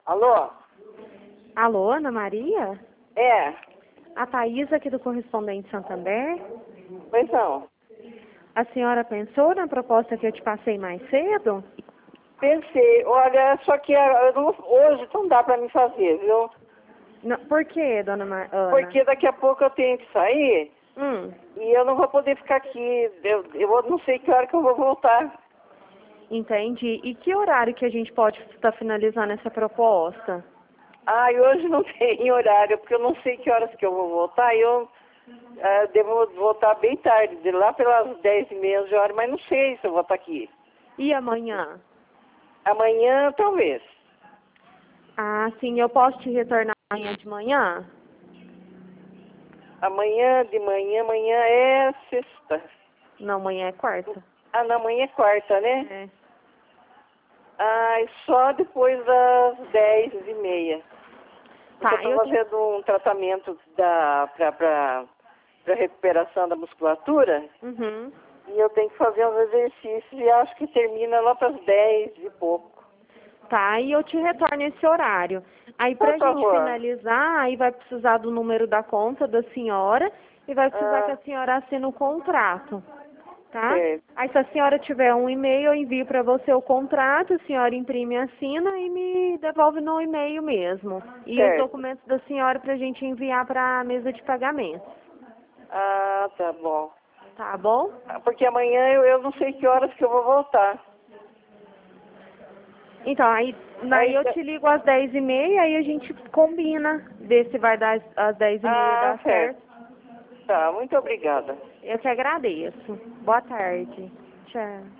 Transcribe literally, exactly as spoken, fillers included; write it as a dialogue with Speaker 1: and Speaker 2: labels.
Speaker 1: Alô?
Speaker 2: Alô, Ana Maria?
Speaker 1: É,
Speaker 2: A Thaís aqui do Correspondente Santander.
Speaker 1: pois não.
Speaker 2: A senhora pensou na proposta que eu te passei mais cedo?
Speaker 1: Pensei, olha, só que ah, eu não- hoje não dá pra me fazer, viu?
Speaker 2: Não, por quê, dona Mar Ana?
Speaker 1: Porque daqui a pouco eu tenho que sair
Speaker 2: Hum,
Speaker 1: e eu não vou poder ficar aqui. Eu, eu não sei que hora que eu vou voltar.
Speaker 2: entendi. E que horário que a gente pode estar finalizando essa proposta?
Speaker 1: Ah, e hoje não tem horário, porque eu não sei que horas que eu vou voltar. Eu ah, devo voltar bem tarde, de lá pelas dez e meia de hora, mas não sei se eu vou estar aqui.
Speaker 2: E amanhã?
Speaker 1: Amanhã, talvez.
Speaker 2: Ah, sim, eu posso te retornar amanhã de manhã?
Speaker 1: Amanhã de manhã, amanhã é sexta.
Speaker 2: Não, amanhã é quarta.
Speaker 1: Ah, não, amanhã é quarta, né?
Speaker 2: É.
Speaker 1: Ah, e só depois das dez e meia. Porque
Speaker 2: Tá,
Speaker 1: eu
Speaker 2: eu
Speaker 1: estou
Speaker 2: te...
Speaker 1: fazendo um tratamento para recuperação da musculatura
Speaker 2: Uhum.
Speaker 1: e eu tenho que fazer uns exercícios e acho que termina lá para as dez e pouco.
Speaker 2: Tá, e eu te retorno esse horário. Aí
Speaker 1: Por
Speaker 2: pra gente
Speaker 1: favor.
Speaker 2: finalizar, aí vai precisar do número da conta da senhora e vai precisar que
Speaker 1: Ah,
Speaker 2: a senhora assine o contrato, tá?
Speaker 1: certo.
Speaker 2: Aí se a senhora tiver um e-mail, eu envio para você o contrato, a senhora imprime e assina e me devolve no e-mail mesmo. E os
Speaker 1: Certo.
Speaker 2: documentos da senhora pra gente enviar para a mesa de pagamento,
Speaker 1: Ah, tá bom.
Speaker 2: tá bom?
Speaker 1: Ah, porque amanhã eu, eu não sei que horas que eu vou voltar.
Speaker 2: Então, aí, aí
Speaker 1: Aí,
Speaker 2: eu te ligo às dez e meia, aí a gente combina, ver se vai dar às às dez e meia
Speaker 1: ah,
Speaker 2: dar
Speaker 1: certo.
Speaker 2: certo.
Speaker 1: Tá, muito obrigada.
Speaker 2: Eu que agradeço. Boa tarde. Tchau.